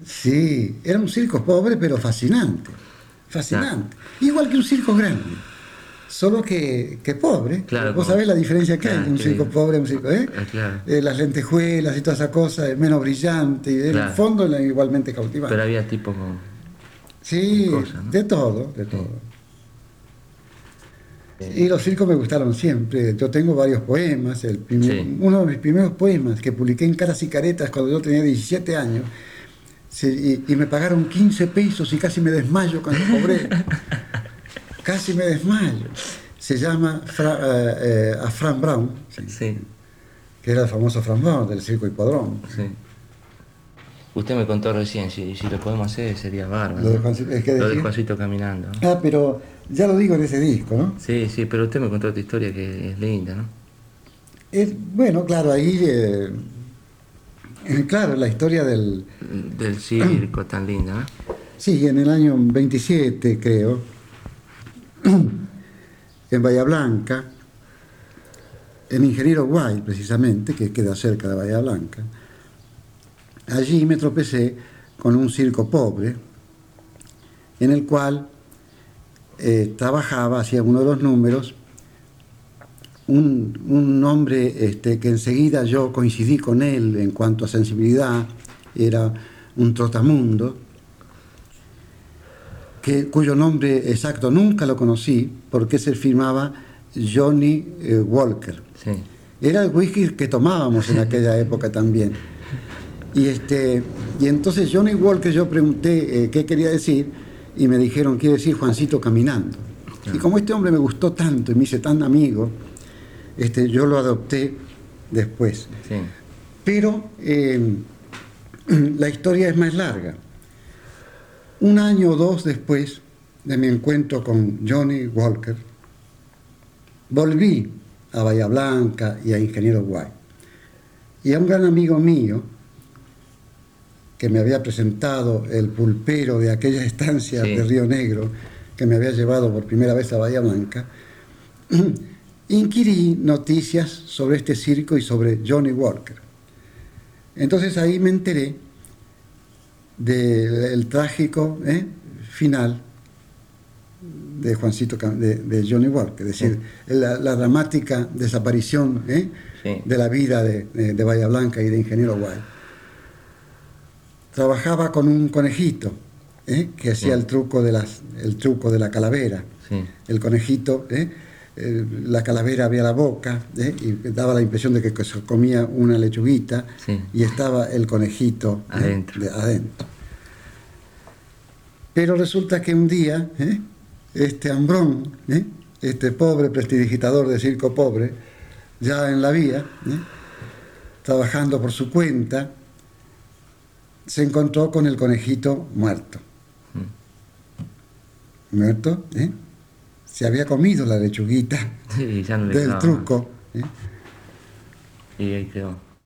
Sí, era un circo pobre pero fascinante, Claro, fascinante. Igual que un circo grande, solo que pobre. claro, Vos sabés la diferencia que hay de claro, un circo pobre a un circo, ¿eh? claro, Las lentejuelas y toda esa cosa, menos brillante, y el claro. fondo era igualmente Pero cautivante. había tipo con Sí, cosas, ¿no? de todo, de Sí. todo. Y los circos me gustaron siempre. Yo tengo varios poemas. Sí. Uno de mis primeros poemas que publiqué en Caras y Caretas cuando yo tenía 17 años, y me pagaron 15 pesos y casi me desmayo cuando cobré. Casi me desmayo. Se llama a Fran Brown, sí, Sí, que era el famoso Fran Brown del Circo Hipódromo. sí. Usted me contó recién, si lo podemos hacer sería bárbaro, Lo de ¿no? Juancito, es que Lo de decir. Juancito caminando, ¿no? Ah, pero ya lo digo en ese disco, ¿no? Sí, sí, pero usted me contó otra historia que es linda, ¿no? Bueno, claro, ahí, claro, la historia del. Del circo tan linda, ¿no? Sí, en el año 27, creo, en Bahía Blanca, en Ingeniero Guay, precisamente, que queda cerca de Bahía Blanca, allí me tropecé con un circo pobre, en el cual trabajaba, hacía uno de los números, un hombre que enseguida yo coincidí con él en cuanto a sensibilidad, era un trotamundo, cuyo nombre exacto nunca lo conocí, porque se firmaba Johnny Walker. Sí, Era el whisky que tomábamos en aquella época también. Y entonces Johnny Walker, yo pregunté qué quería decir, y me dijeron, quiere decir Juancito caminando. Y como este hombre me gustó tanto y me hice tan amigo, yo lo adopté después. sí, Pero la historia es más larga. Un año o dos después de mi encuentro con Johnny Walker, volví a Bahía Blanca y a Ingeniero Guay. Y a un gran amigo mío, que me había presentado el pulpero de aquella estancia sí, de Río Negro, que me había llevado por primera vez a Bahía Blanca, inquirí noticias sobre este circo y sobre Johnny Walker. Entonces ahí me enteré del trágico final de Juancito, de Johnny Walker, es decir, la dramática desaparición sí, de la vida de Bahía Blanca y de Ingeniero Guay. Trabajaba con un conejito que hacía sí, el truco de la calavera. sí, El conejito, la calavera abría la boca y daba la impresión de que se comía una lechuguita, sí, y estaba el conejito adentro. adentro. Pero resulta que un día, este Ambrón, este pobre prestidigitador de circo pobre, ya en la vía, trabajando por su cuenta, se encontró con el conejito muerto. Muerto, se había comido la lechuguita Sí, ya no le del quedaba más. truco, Y ahí quedó.